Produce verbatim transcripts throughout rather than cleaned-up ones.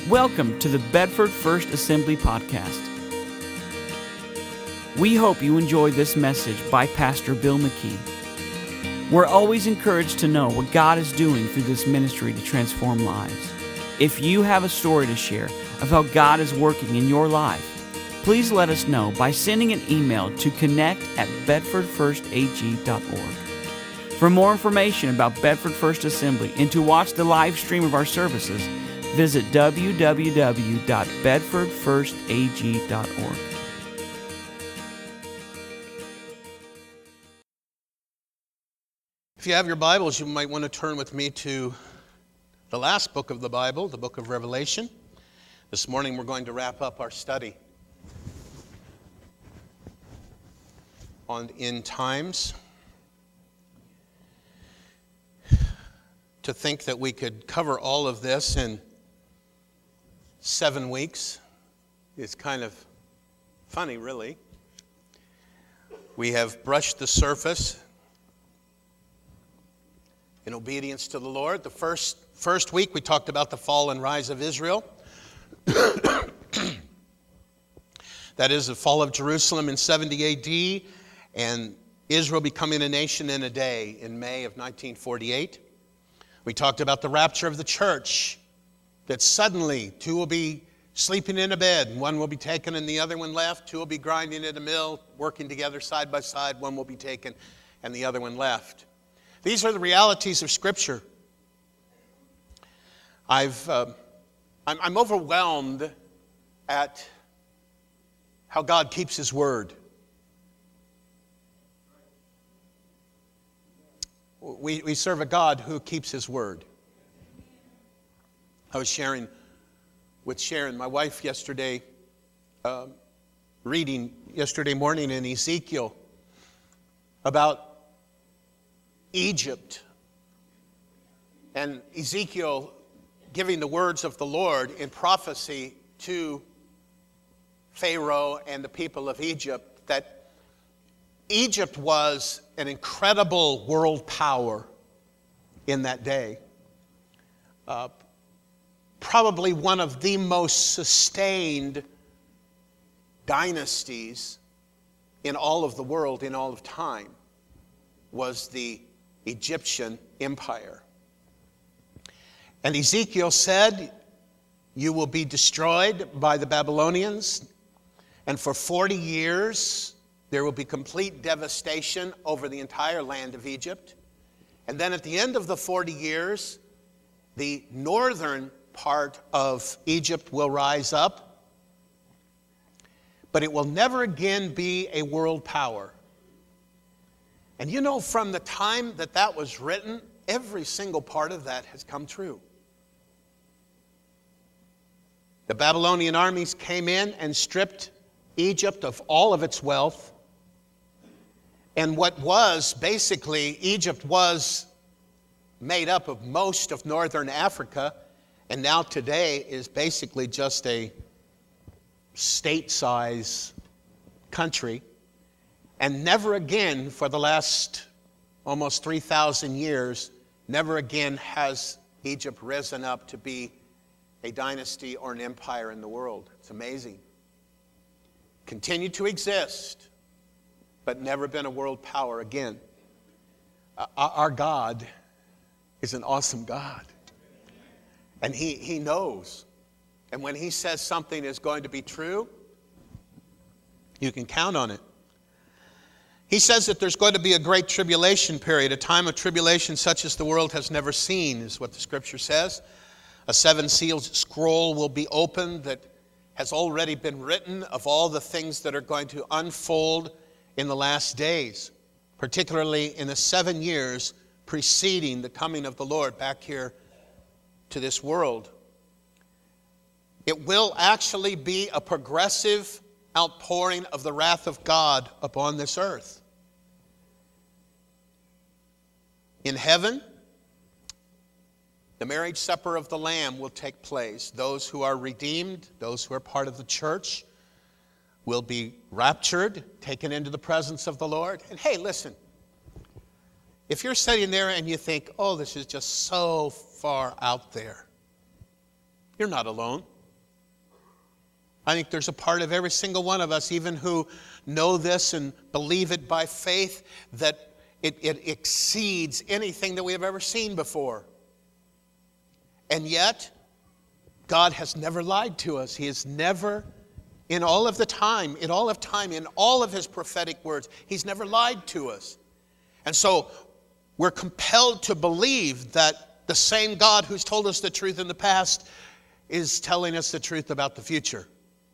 Welcome to the Bedford First Assembly Podcast. We hope you enjoyed this message by Pastor Bill McKee. We're always encouraged to know what God is doing through this ministry to transform lives. If you have a story to share of how God is working in your life, please let us know by sending an email to connect at bedford first a g dot org. For more information about Bedford First Assembly and to watch the live stream of our services, visit w w w dot bedford first a g dot org. If you have your Bibles, you might want to turn with me to the last book of the Bible, the book of Revelation. This morning we're going to wrap up our study on end times. To think that we could cover all of this in seven weeks is kind of funny, really. We have brushed the surface in obedience to the Lord. The first, first week we talked about the fall and rise of Israel. That is the fall of Jerusalem in seventy A D and Israel becoming a nation in a day in May of nineteen forty-eight. We talked about the rapture of the church, that suddenly two will be sleeping in a bed, and one will be taken and the other one left. Two will be grinding at a mill, working together side by side. One will be taken and the other one left. These are the realities of Scripture. I've, uh, I'm, I'm overwhelmed at how God keeps His word. We, we serve a God who keeps His word. I was sharing with Sharon, my wife, yesterday, uh, reading yesterday morning in Ezekiel about Egypt. And Ezekiel giving the words of the Lord in prophecy to Pharaoh and the people of Egypt, that Egypt was an incredible world power in that day. Uh, probably one of the most sustained dynasties in all of the world, in all of time, was the Egyptian Empire. And Ezekiel said, "You will be destroyed by the Babylonians, and for forty years there will be complete devastation over the entire land of Egypt. And then at the end of the forty years, the northern part of Egypt will rise up, but it will never again be a world power." And you know, from the time that that was written, every single part of that has come true. The Babylonian armies came in and stripped Egypt of all of its wealth. And what was, basically, Egypt was made up of most of northern Africa, and now today is basically just a state-size country. And never again, for the last almost three thousand years, never again has Egypt risen up to be a dynasty or an empire in the world. It's amazing. Continued to exist, but never been a world power again. Uh, our God is an awesome God. And he, he knows. And when He says something is going to be true, you can count on it. He says that there's going to be a great tribulation period, a time of tribulation such as the world has never seen, is what the Scripture says. A seven-sealed scroll will be opened that has already been written of all the things that are going to unfold in the last days, particularly in the seven years preceding the coming of the Lord back here to this world. It will actually be a progressive outpouring of the wrath of God upon this earth. In heaven, the marriage supper of the Lamb will take place. Those who are redeemed, those who are part of the church, will be raptured, taken into the presence of the Lord. And hey, listen, if you're sitting there and you think, oh, this is just so far out there, you're not alone. I think there's a part of every single one of us, even who know this and believe it by faith, that it, it exceeds anything that we have ever seen before. And yet, God has never lied to us. He has never, in all of the time, in all of time, in all of His prophetic words, He's never lied to us. And so, we're compelled to believe that the same God who's told us the truth in the past is telling us the truth about the future.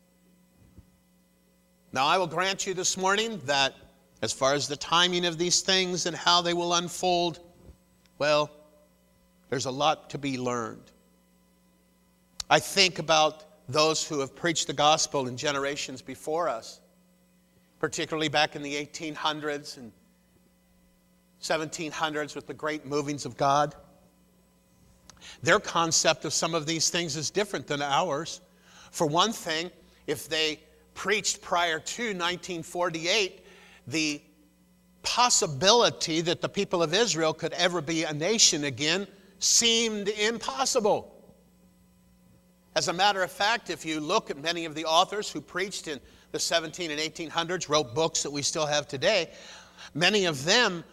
Now, I will grant you this morning that as far as the timing of these things and how they will unfold, well, there's a lot to be learned. I think about those who have preached the gospel in generations before us, particularly back in the eighteen hundreds and seventeen hundreds with the great movings of God. Their concept of some of these things is different than ours. For one thing, if they preached prior to nineteen forty-eight, the possibility that the people of Israel could ever be a nation again seemed impossible. As a matter of fact, if you look at many of the authors who preached in the seventeen and eighteen hundreds, wrote books that we still have today, many of them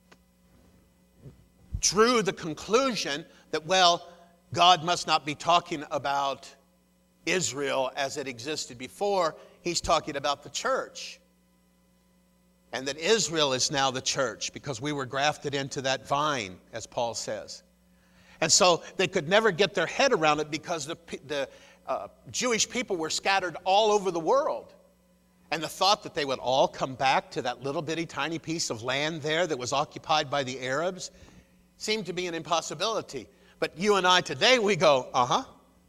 drew the conclusion that, well, God must not be talking about Israel as it existed before. He's talking about the church. And that Israel is now the church because we were grafted into that vine, as Paul says. And so they could never get their head around it because the, the uh, Jewish people were scattered all over the world. And the thought that they would all come back to that little bitty tiny piece of land there that was occupied by the Arabs seemed to be an impossibility. But you and I today, we go, uh-huh.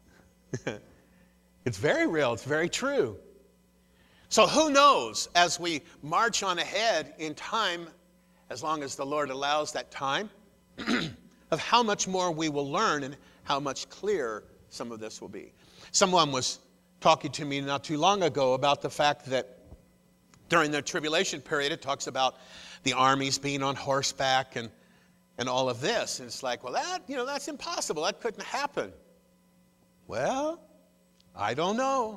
It's very real. It's very true. So who knows, as we march on ahead in time, as long as the Lord allows that time, of how much more we will learn and how much clearer some of this will be. Someone was talking to me not too long ago about the fact that during the tribulation period, it talks about the armies being on horseback and, and all of this. And it's like, well, that, you know, that's impossible. That couldn't happen. Well, I don't know.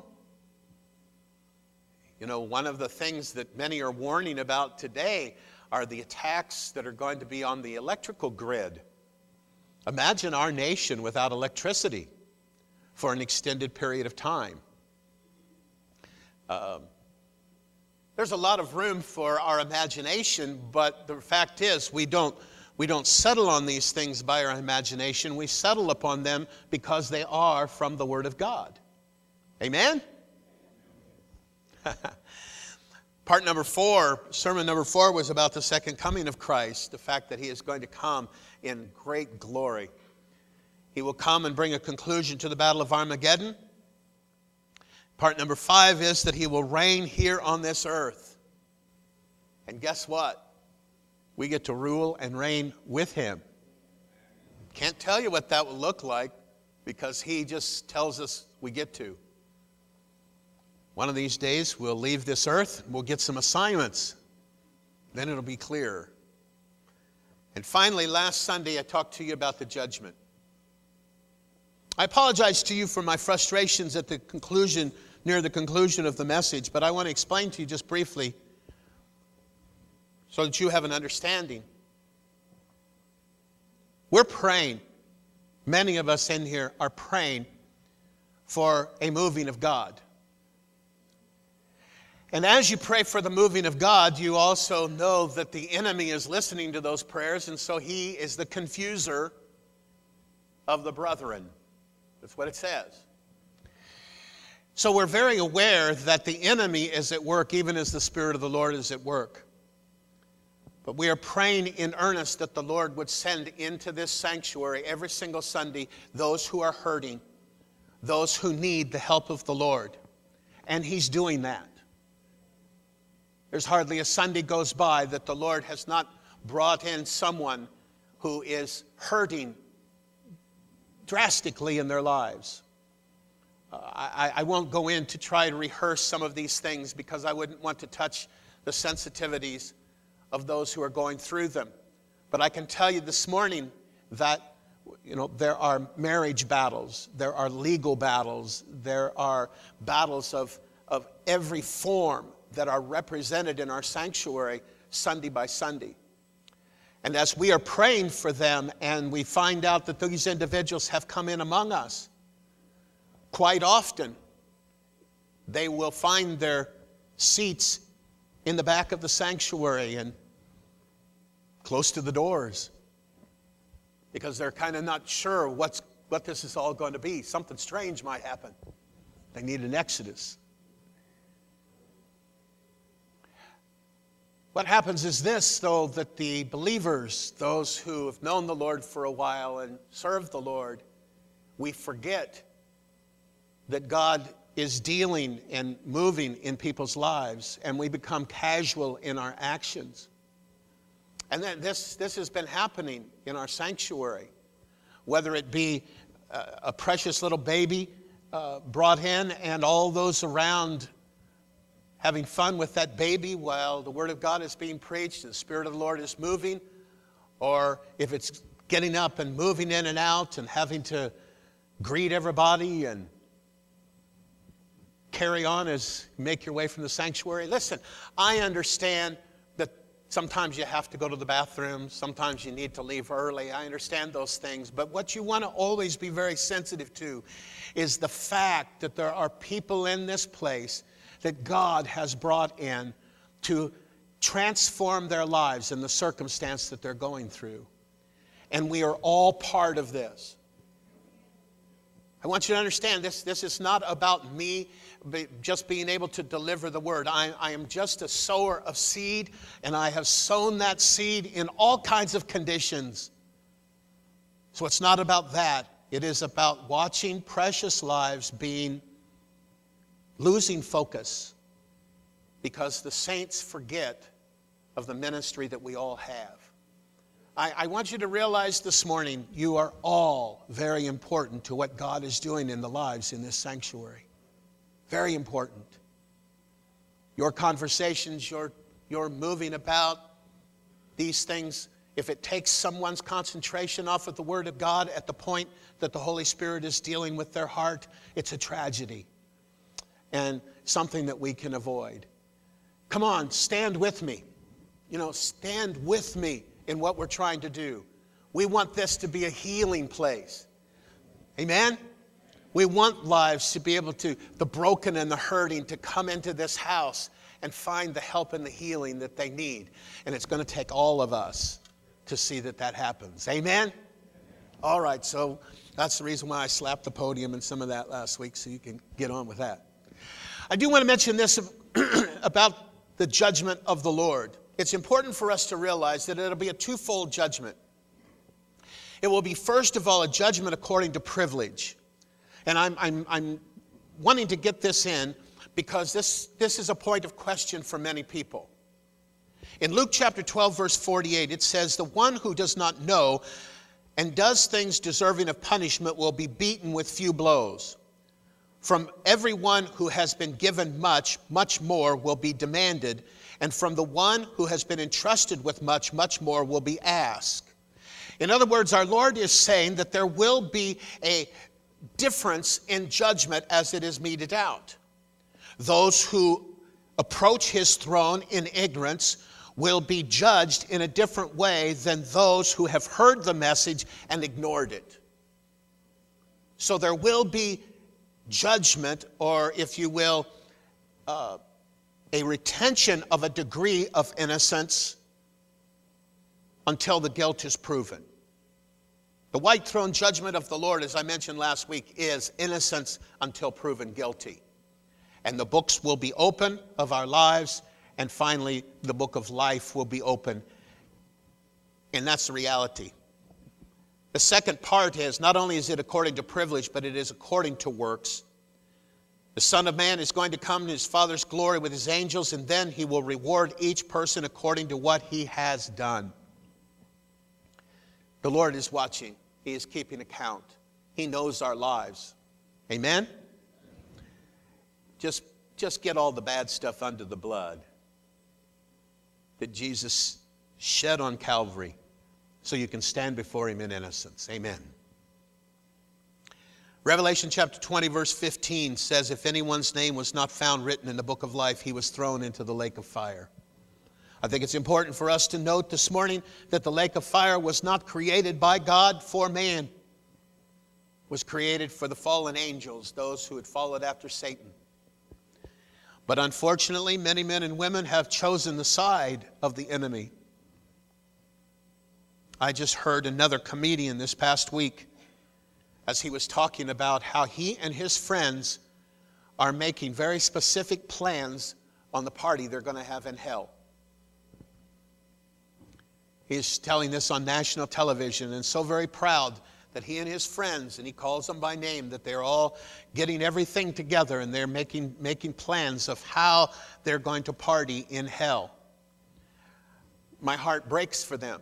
You know, one of the things that many are warning about today are the attacks that are going to be on the electrical grid. Imagine our nation without electricity for an extended period of time. Um, there's a lot of room for our imagination, but the fact is we don't, we don't settle on these things by our imagination. We settle upon them because they are from the Word of God. Amen? Part number four, sermon number four, was about the second coming of Christ, the fact that He is going to come in great glory. He will come and bring a conclusion to the Battle of Armageddon. Part number five is that He will reign here on this earth. And guess what? We get to rule and reign with Him. Can't tell you what that will look like because He just tells us we get to. One of these days, we'll leave this earth, we'll get some assignments. Then it'll be clearer. And finally, last Sunday, I talked to you about the judgment. I apologize to you for my frustrations at the conclusion, near the conclusion of the message, but I want to explain to you just briefly so that you have an understanding. We're praying, many of us in here are praying for a moving of God. And as you pray for the moving of God, you also know that the enemy is listening to those prayers, and so he is the confuser of the brethren. That's what it says. So we're very aware that the enemy is at work, even as the Spirit of the Lord is at work. But we are praying in earnest that the Lord would send into this sanctuary every single Sunday those who are hurting, those who need the help of the Lord. And He's doing that. There's hardly a Sunday goes by that the Lord has not brought in someone who is hurting drastically in their lives. Uh, I, I won't go in to try to rehearse some of these things because I wouldn't want to touch the sensitivities of those who are going through them. But I can tell you this morning that You know, there are marriage battles, there are legal battles, there are battles of, of every form that are represented in our sanctuary Sunday by Sunday. And as we are praying for them and we find out that these individuals have come in among us, quite often they will find their seats in the back of the sanctuary and close to the doors, because they're kind of not sure what's, what this is all going to be. Something strange might happen. They need an exodus. What happens is this, though, that the believers, those who have known the Lord for a while and served the Lord, we forget that God is dealing and moving in people's lives, and we become casual in our actions. And then this, this has been happening in our sanctuary, whether it be a, a precious little baby uh, brought in and all those around having fun with that baby while the Word of God is being preached and the Spirit of the Lord is moving, or if it's getting up and moving in and out and having to greet everybody and carry on as you make your way from the sanctuary. Listen, I understand that sometimes you have to go to the bathroom, sometimes you need to leave early. I understand those things. But what you want to always be very sensitive to is the fact that there are people in this place that God has brought in to transform their lives in the circumstance that they're going through. And we are all part of this. I want you to understand this, this is not about me just being able to deliver the word. I, I am just a sower of seed, and I have sown that seed in all kinds of conditions. So it's not about that. It is about watching precious lives being, losing focus, because the saints forget of the ministry that we all have. I, I want you to realize this morning, you are all very important to what God is doing in the lives in this sanctuary. Very important. Your conversations, your, your moving about, these things, if it takes someone's concentration off of the Word of God at the point that the Holy Spirit is dealing with their heart, it's a tragedy and something that we can avoid. Come on, stand with me. You know, stand with me in what we're trying to do. We want this to be a healing place. Amen? We want lives to be able to, the broken and the hurting, to come into this house and find the help and the healing that they need. And it's going to take all of us to see that that happens. Amen? All right, so that's the reason why I slapped the podium and some of that last week, so you can get on with that. I do want to mention this about the judgment of the Lord. It's important for us to realize that it'll be a twofold judgment. It will be, first of all, a judgment according to privilege. And I'm, I'm, I'm wanting to get this in because this, this is a point of question for many people. In Luke chapter twelve, verse forty-eight, it says, "The one who does not know and does things deserving of punishment will be beaten with few blows. From everyone who has been given much, much more will be demanded. And from the one who has been entrusted with much, much more will be asked." In other words, our Lord is saying that there will be a difference in judgment as it is meted out. Those who approach his throne in ignorance will be judged in a different way than those who have heard the message and ignored it. So there will be judgment, or if you will, uh, a retention of a degree of innocence until the guilt is proven. The white throne judgment of the Lord, as I mentioned last week, is innocence until proven guilty. And the books will be open of our lives, and finally the book of life will be open. And that's the reality. The second part is, not only is it according to privilege, but it is according to works. The Son of Man is going to come in his Father's glory with his angels, and then he will reward each person according to what he has done. The Lord is watching. He is keeping account. He knows our lives. Amen? Just, just get all the bad stuff under the blood that Jesus shed on Calvary so you can stand before him in innocence. Amen. Revelation chapter twenty, verse fifteen says, if anyone's name was not found written in the book of life, he was thrown into the lake of fire. I think it's important for us to note this morning that the lake of fire was not created by God for man. It was created for the fallen angels, those who had followed after Satan. But unfortunately, many men and women have chosen the side of the enemy. I just heard another comedian this past week as he was talking about how he and his friends are making very specific plans on the party they're going to have in hell. He's telling this on national television and so very proud that he and his friends, and he calls them by name, that they're all getting everything together and they're making, making plans of how they're going to party in hell. My heart breaks for them.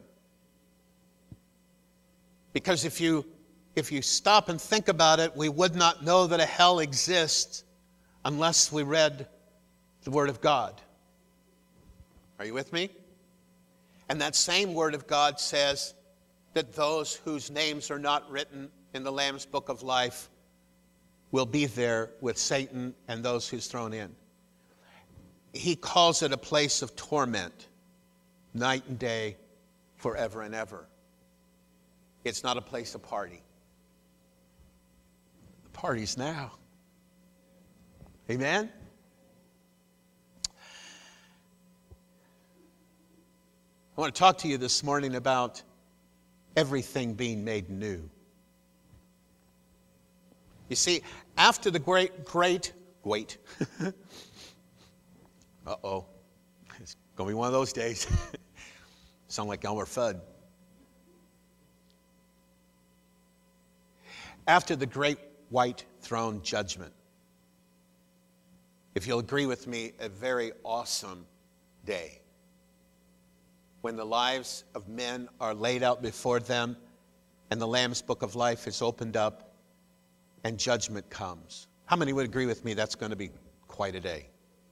Because if you, if you stop and think about it, we would not know that a hell exists unless we read the Word of God. Are you with me? And that same Word of God says that those whose names are not written in the Lamb's Book of Life will be there with Satan and those who's thrown in. He calls it a place of torment, night and day, forever and ever. It's not a place of party. The party's now. Amen? I want to talk to you this morning about everything being made new. You see, after the great, great, great, uh-oh, it's going to be one of those days. Sound like Elmer Fudd. After the great white throne judgment, if you'll agree with me, a very awesome day, when the lives of men are laid out before them and the Lamb's Book of Life is opened up and judgment comes. How many would agree with me that's going to be quite a day?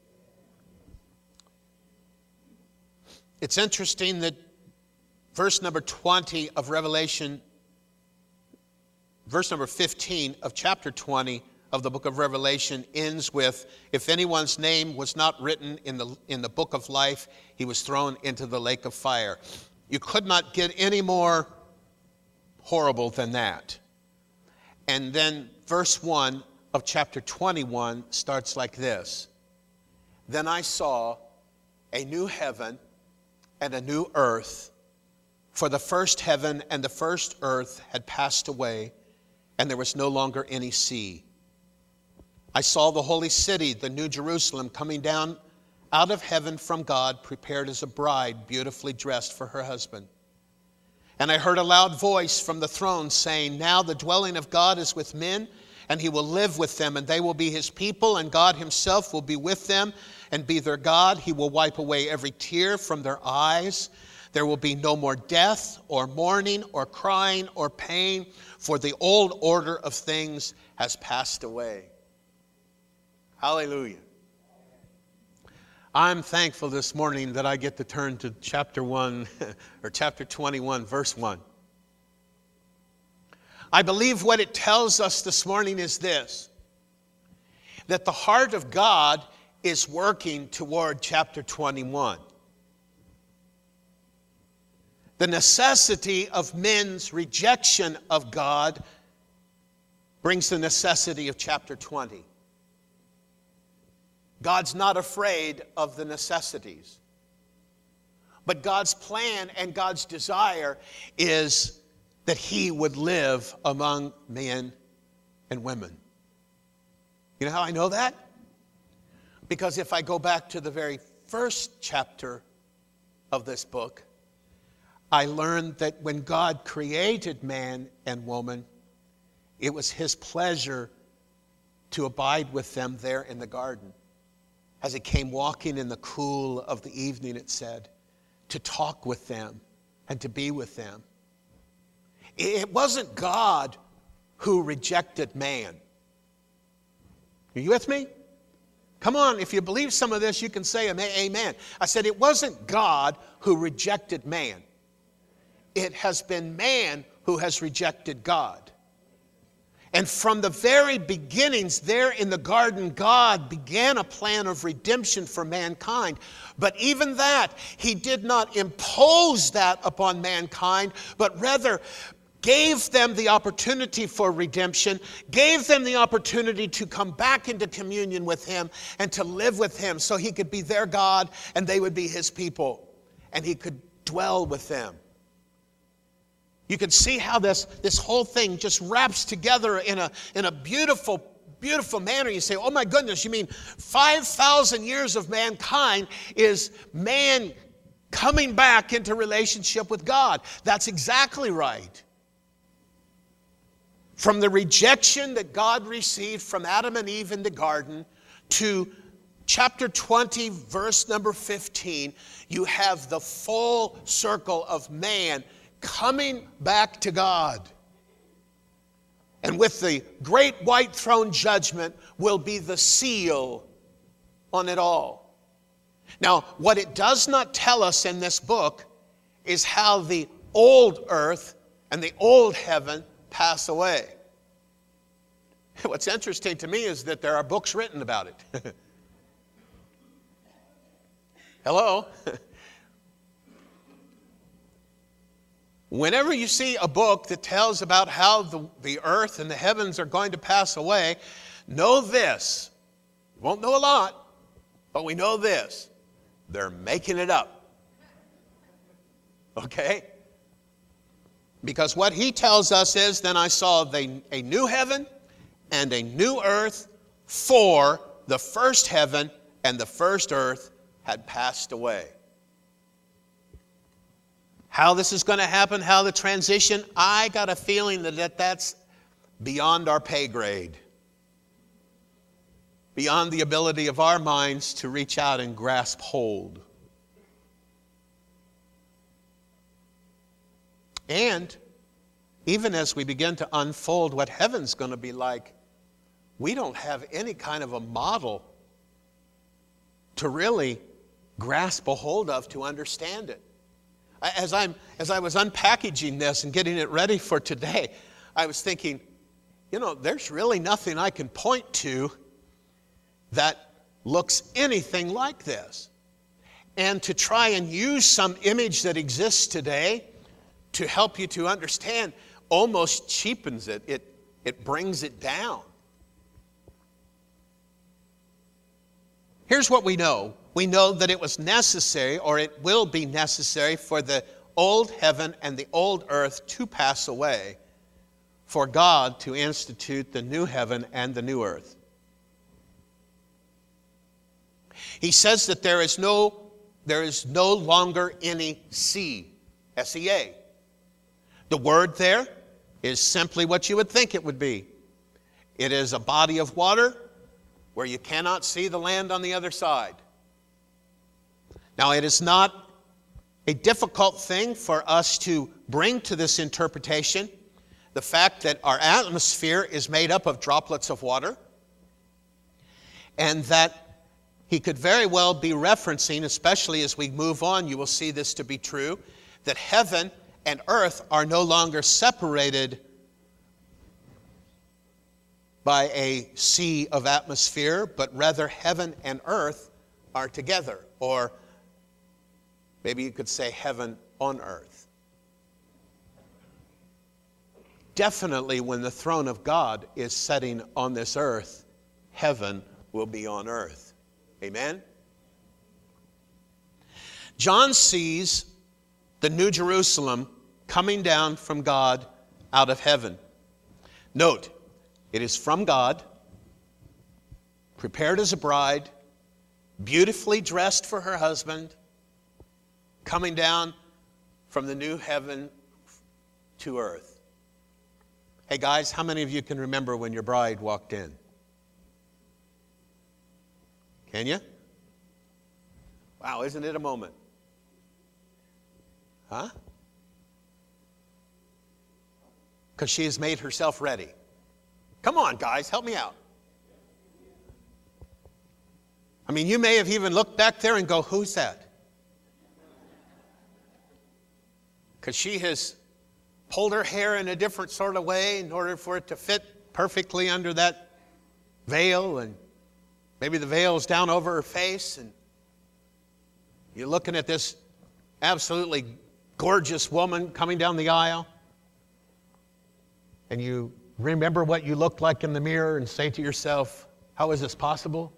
It's interesting that verse number twenty of Revelation, verse number fifteen of chapter twenty of the book of Revelation ends with, if anyone's name was not written in the, in the book of life, he was thrown into the lake of fire. You could not get any more horrible than that. And then verse one of chapter twenty-one starts like this. Then I saw a new heaven and a new earth, for the first heaven and the first earth had passed away, and there was no longer any sea. I saw the holy city, the New Jerusalem, coming down out of heaven from God, prepared as a bride, beautifully dressed for her husband. And I heard a loud voice from the throne saying, now the dwelling of God is with men, and he will live with them, and they will be his people, and God himself will be with them and be their God. He will wipe away every tear from their eyes. There will be no more death or mourning or crying or pain, for the old order of things has passed away. Hallelujah. I'm thankful this morning that I get to turn to chapter one, or chapter twenty-one, verse one. I believe what it tells us this morning is this, that the heart of God is working toward chapter twenty-one. The necessity of men's rejection of God brings the necessity of chapter twenty. God's not afraid of the necessities. But God's plan and God's desire is that he would live among men and women. You know how I know that? Because if I go back to the very first chapter of this book, I learned that when God created man and woman, it was his pleasure to abide with them there in the garden. As he came walking in the cool of the evening, it said, to talk with them and to be with them. It wasn't God who rejected man. Are you with me? Come on, if you believe some of this, you can say amen. I said it wasn't God who rejected man. It has been man who has rejected God. And from the very beginnings there in the garden, God began a plan of redemption for mankind. But even that, he did not impose that upon mankind, but rather gave them the opportunity for redemption, gave them the opportunity to come back into communion with him and to live with him so he could be their God and they would be his people and he could dwell with them. You can see how this, this whole thing just wraps together in a, in a beautiful, beautiful manner. You say, oh my goodness, you mean five thousand years of mankind is man coming back into relationship with God? That's exactly right. From the rejection that God received from Adam and Eve in the garden to chapter twenty, verse number fifteen, you have the full circle of man coming back to God. And with the great white throne judgment will be the seal on it all. Now, what it does not tell us in this book is how the old earth and the old heaven pass away. What's interesting to me is that there are books written about it. Hello? Whenever you see a book that tells about how the, the earth and the heavens are going to pass away, know this. You won't know a lot, but we know this. They're making it up. Okay? Because what he tells us is, then I saw the, a new heaven and a new earth, for the first heaven and the first earth had passed away. How this is going to happen, how the transition, I got a feeling that, that that's beyond our pay grade. Beyond the ability of our minds to reach out and grasp hold. And even as we begin to unfold what heaven's going to be like, we don't have any kind of a model to really grasp a hold of to understand it. As, I'm, as I was unpackaging this and getting it ready for today, I was thinking, you know, there's really nothing I can point to that looks anything like this. And to try and use some image that exists today to help you to understand almost cheapens it. It, it brings it down. Here's what we know. We know that it was necessary, or it will be necessary, for the old heaven and the old earth to pass away, for God to institute the new heaven and the new earth. He says that there is no, there is no longer any sea, S E A. The word there is simply what you would think it would be. It is a body of water where you cannot see the land on the other side. Now, it is not a difficult thing for us to bring to this interpretation the fact that our atmosphere is made up of droplets of water, and that he could very well be referencing, especially as we move on, you will see this to be true, that heaven and earth are no longer separated by a sea of atmosphere, but rather heaven and earth are together, or maybe you could say heaven on earth. Definitely when the throne of God is setting on this earth, heaven will be on earth. Amen? John sees the New Jerusalem coming down from God out of heaven. Note, it is from God, prepared as a bride, beautifully dressed for her husband, coming down from the new heaven to earth. Hey guys, how many of you can remember when your bride walked in? Can you? Wow, isn't it a moment? Huh? Because she has made herself ready. Come on, guys, help me out. I mean, you may have even looked back there and go, who's that? Because she has pulled her hair in a different sort of way in order for it to fit perfectly under that veil, and maybe the veil is down over her face, and you're looking at this absolutely gorgeous woman coming down the aisle, and you remember what you looked like in the mirror and say to yourself, how is this possible?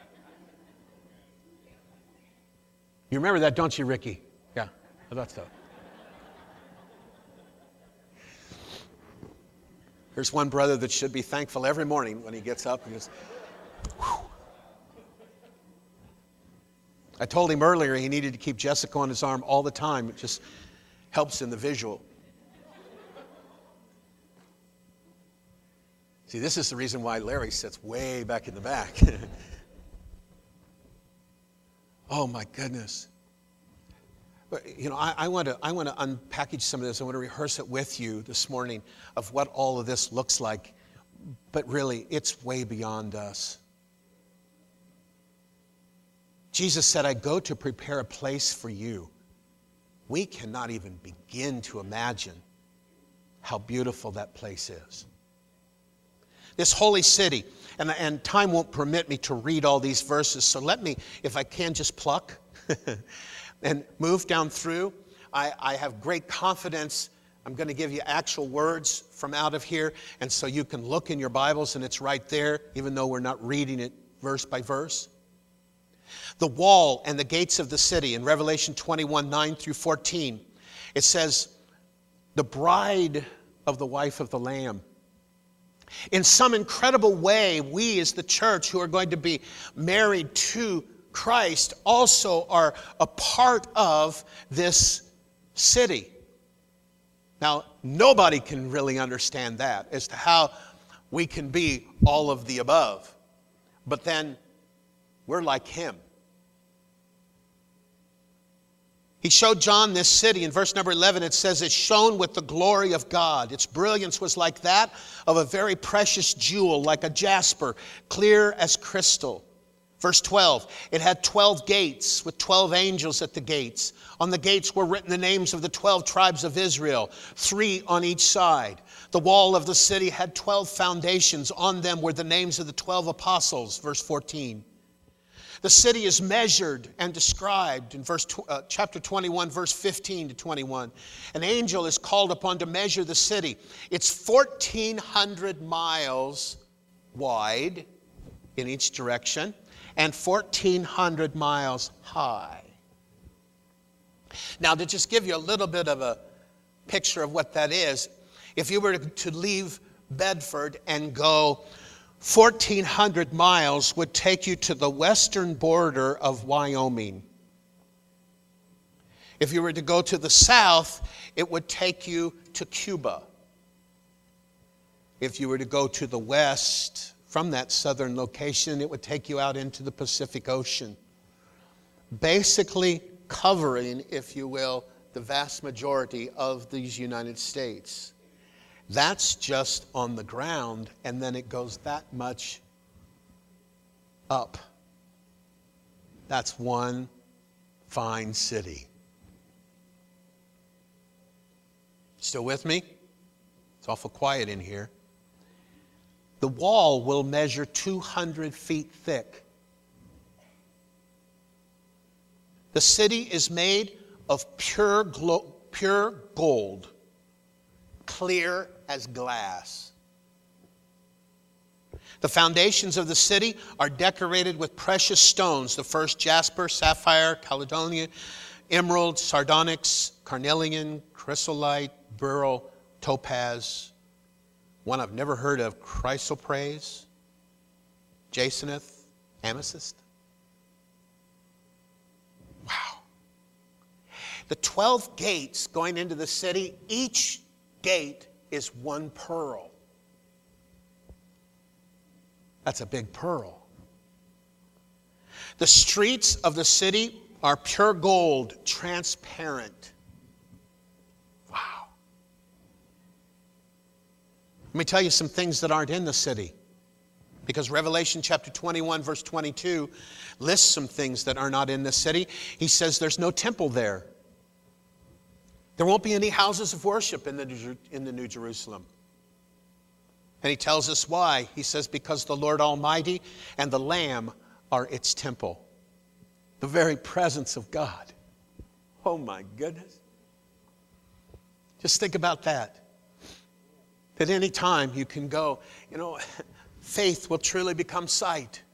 You remember that, don't you, Ricky? Yeah, I thought so. There's one brother that should be thankful every morning when he gets up and goes, whew. I told him earlier he needed to keep Jessica on his arm all the time. It just helps in the visual. See, this is the reason why Larry sits way back in the back. Oh my goodness. You know, I, I want to I want to unpackage some of this. I want to rehearse it with you this morning of what all of this looks like. But really, it's way beyond us. Jesus said, I go to prepare a place for you. We cannot even begin to imagine how beautiful that place is. This holy city, and, and time won't permit me to read all these verses, so let me, if I can, just pluck and move down through. I, I have great confidence. I'm going to give you actual words from out of here, and so you can look in your Bibles, and it's right there, even though we're not reading it verse by verse. The wall and the gates of the city, in Revelation twenty-one, nine through fourteen, it says, the bride of the wife of the Lamb. In some incredible way, we as the church who are going to be married to Christ also are a part of this city. Now, nobody can really understand that as to how we can be all of the above. But then we're like him. He showed John this city. In verse number eleven, it says, it shone with the glory of God. Its brilliance was like that of a very precious jewel, like a jasper, clear as crystal. Verse twelve, it had twelve gates with twelve angels at the gates. On the gates were written the names of the twelve tribes of Israel, three on each side. The wall of the city had twelve foundations. On them were the names of the twelve apostles. Verse fourteen. The city is measured and described in verse uh, chapter twenty-one, verse fifteen to twenty-one. An angel is called upon to measure the city. It's fourteen hundred miles wide in each direction and fourteen hundred miles high. Now, to just give you a little bit of a picture of what that is, if you were to leave Bedford and go fourteen hundred miles would take you to the western border of Wyoming. If you were to go to the south, it would take you to Cuba. If you were to go to the west from that southern location, it would take you out into the Pacific Ocean. Basically covering, if you will, the vast majority of these United States. That's just on the ground, and then it goes that much up. That's one fine city. Still with me? It's awful quiet in here. The wall will measure two hundred feet thick. The city is made of pure, glo- pure gold, clear as glass. The foundations of the city are decorated with precious stones. The first jasper, sapphire, chalcedonian, emerald, sardonyx, carnelian, chrysolite, beryl, topaz. One I've never heard of, chrysoprase, jacinth, amethyst. Wow. The twelve gates going into the city, each gate is one pearl. That's a big pearl. The streets of the city are pure gold, transparent. Wow. Let me tell you some things that aren't in the city. Because Revelation chapter twenty-one, verse twenty-two lists some things that are not in the city. He says there's no temple there. There won't be any houses of worship in the, in the New Jerusalem. And he tells us why. He says, because the Lord Almighty and the Lamb are its temple. The very presence of God. Oh my goodness. Just think about that. At any time you can go, you know, faith will truly become sight.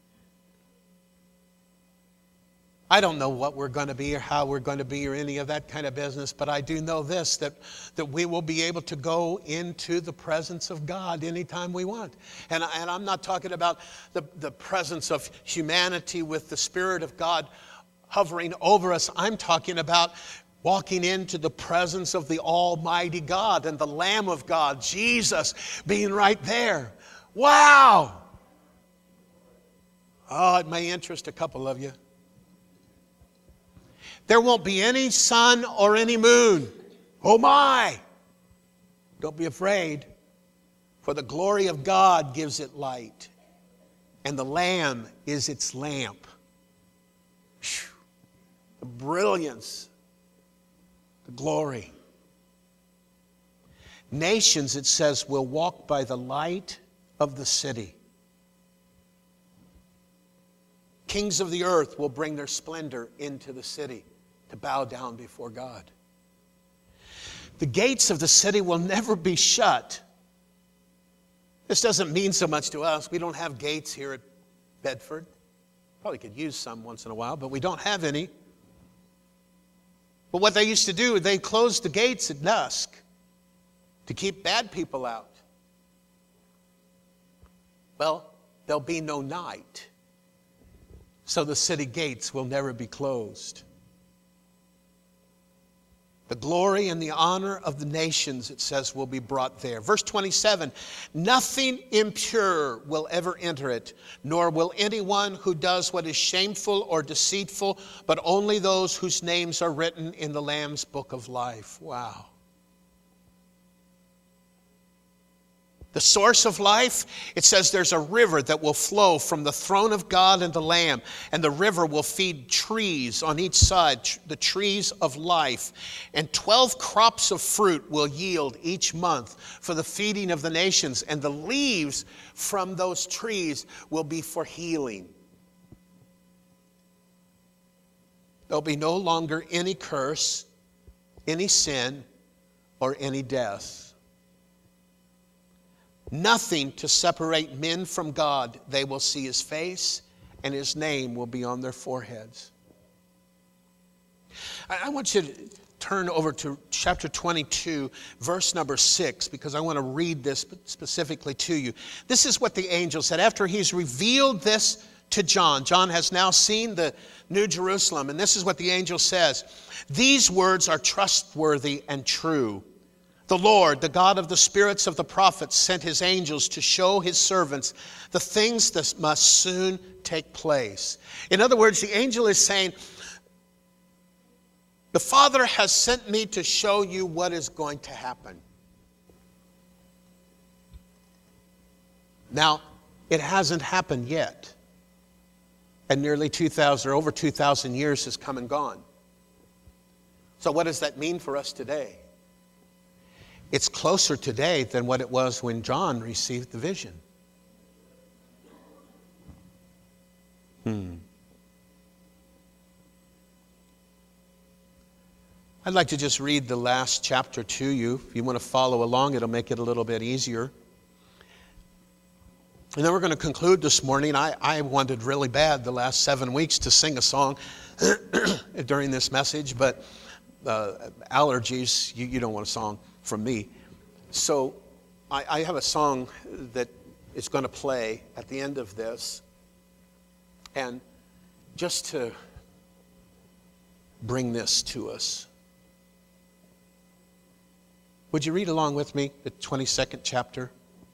I don't know what we're going to be or how we're going to be or any of that kind of business, but I do know this, that, that we will be able to go into the presence of God anytime we want. And, I, and I'm not talking about the, the presence of humanity with the Spirit of God hovering over us. I'm talking about walking into the presence of the Almighty God and the Lamb of God, Jesus, being right there. Wow! Oh, it may interest a couple of you. There won't be any sun or any moon. Oh my! Don't be afraid, for the glory of God gives it light, and the Lamb is its lamp. Whew. The brilliance, the glory. Nations, it says, will walk by the light of the city. Kings of the earth will bring their splendor into the city to bow down before God. The gates of the city will never be shut. This doesn't mean so much to us. We don't have gates here at Bedford. Probably could use some once in a while, but we don't have any. But what they used to do, they closed the gates at dusk to keep bad people out. Well, there'll be no night. So the city gates will never be closed. The glory and the honor of the nations, it says, will be brought there. Verse twenty-seven, nothing impure will ever enter it, nor will anyone who does what is shameful or deceitful, but only those whose names are written in the Lamb's book of life. Wow. The source of life, it says there's a river that will flow from the throne of God and the Lamb, and the river will feed trees on each side, the trees of life. And twelve crops of fruit will yield each month for the feeding of the nations, and the leaves from those trees will be for healing. There'll be no longer any curse, any sin, or any death. Nothing to separate men from God. They will see His face, and His name will be on their foreheads. I want you to turn over to chapter twenty-two, verse number six, because I want to read this specifically to you. This is what the angel said. After he's revealed this to John, John has now seen the New Jerusalem, and this is what the angel says. These words are trustworthy and true. The Lord, the God of the spirits of the prophets, sent His angels to show His servants the things that must soon take place. In other words, the angel is saying, the Father has sent me to show you what is going to happen. Now, it hasn't happened yet. And nearly two thousand, or over two thousand years has come and gone. So what does that mean for us today? It's closer today than what it was when John received the vision. Hmm. I'd like to just read the last chapter to you. If you want to follow along, it'll make it a little bit easier. And then we're going to conclude this morning. I, I wanted really bad the last seven weeks to sing a song during this message, but uh, allergies, you, you don't want a song from me. So I, I have a song that is going to play at the end of this. And just to bring this to us, would you read along with me the twenty-second chapter?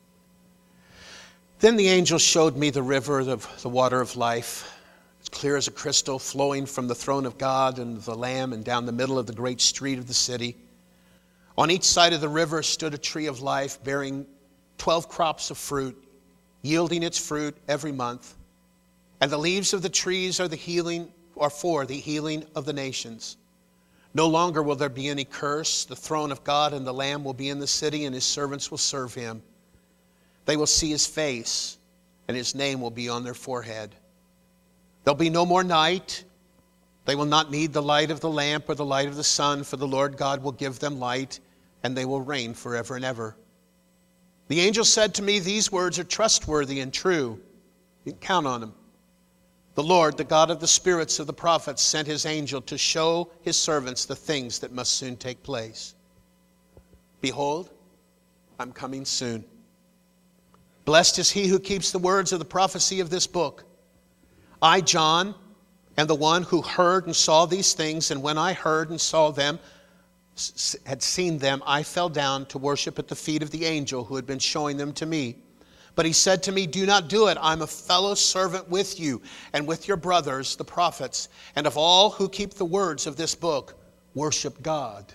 Then the angel showed me the river of the water of life. It's clear as a crystal, flowing from the throne of God and the Lamb and down the middle of the great street of the city. On each side of the river stood a tree of life, bearing twelve crops of fruit, yielding its fruit every month. And the leaves of the trees are the healing, are for the healing of the nations. No longer will there be any curse. The throne of God and the Lamb will be in the city, and His servants will serve Him. They will see his face, and his name will be on their forehead. There'll be no more night. They will not need the light of the lamp or the light of the sun, for the Lord God will give them light, and they will reign forever and ever. The angel said to me, these words are trustworthy and true. You can count on them. The Lord, the God of the spirits of the prophets, sent his angel to show his servants the things that must soon take place. Behold, I'm coming soon. Blessed is he who keeps the words of the prophecy of this book. I, John, am the one who heard and saw these things, and when I heard and saw them, had seen them, I fell down to worship at the feet of the angel who had been showing them to me. But he said to me, do not do it. I'm a fellow servant with you and with your brothers, the prophets, and of all who keep the words of this book. Worship God.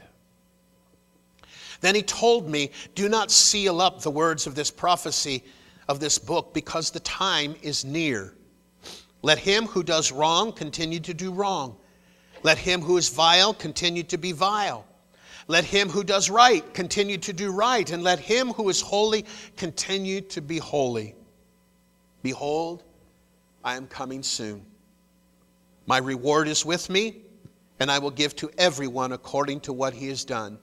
Then he told me, do not seal up the words of this prophecy of this book, because the time is near. Let him who does wrong continue to do wrong. Let him who is vile continue to be vile. Let him who does right continue to do right, and let him who is holy continue to be holy. Behold, I am coming soon. My reward is with me, and I will give to everyone according to what he has done.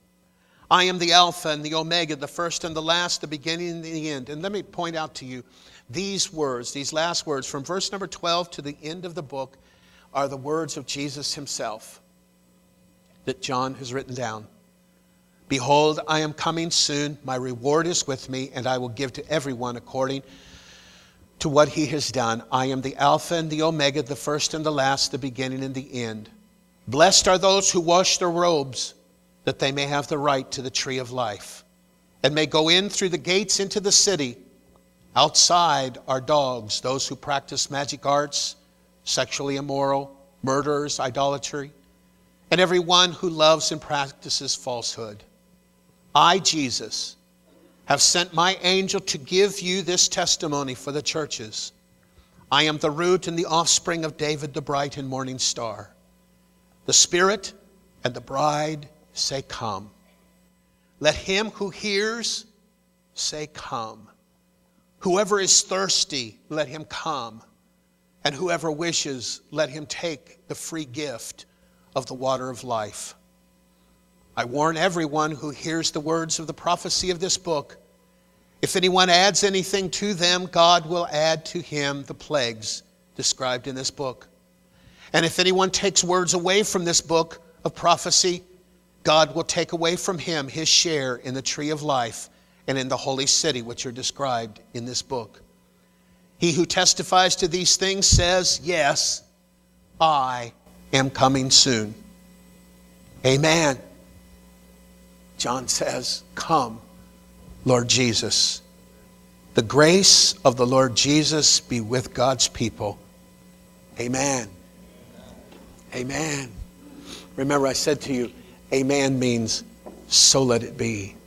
I am the Alpha and the Omega, the first and the last, the beginning and the end. And let me point out to you, these words, these last words, from verse number twelve to the end of the book, are the words of Jesus himself that John has written down. Behold, I am coming soon. My reward is with me, and I will give to everyone according to what he has done. I am the Alpha and the Omega, the first and the last, the beginning and the end. Blessed are those who wash their robes, that they may have the right to the tree of life, and may go in through the gates into the city. Outside are dogs, those who practice magic arts, sexually immoral, murderers, idolatry, and everyone who loves and practices falsehood. I, Jesus, have sent my angel to give you this testimony for the churches. I am the root and the offspring of David, the bright and morning star. The Spirit and the bride say, come. Let him who hears say, come. Whoever is thirsty, let him come. And whoever wishes, let him take the free gift of the water of life. I warn everyone who hears the words of the prophecy of this book. If anyone adds anything to them, God will add to him the plagues described in this book. And if anyone takes words away from this book of prophecy, God will take away from him his share in the tree of life and in the holy city which are described in this book. He who testifies to these things says, yes, I am coming soon. Amen. John says, come, Lord Jesus. The grace of the Lord Jesus be with God's people. Amen. Amen. Remember, I said to you, amen means so let it be.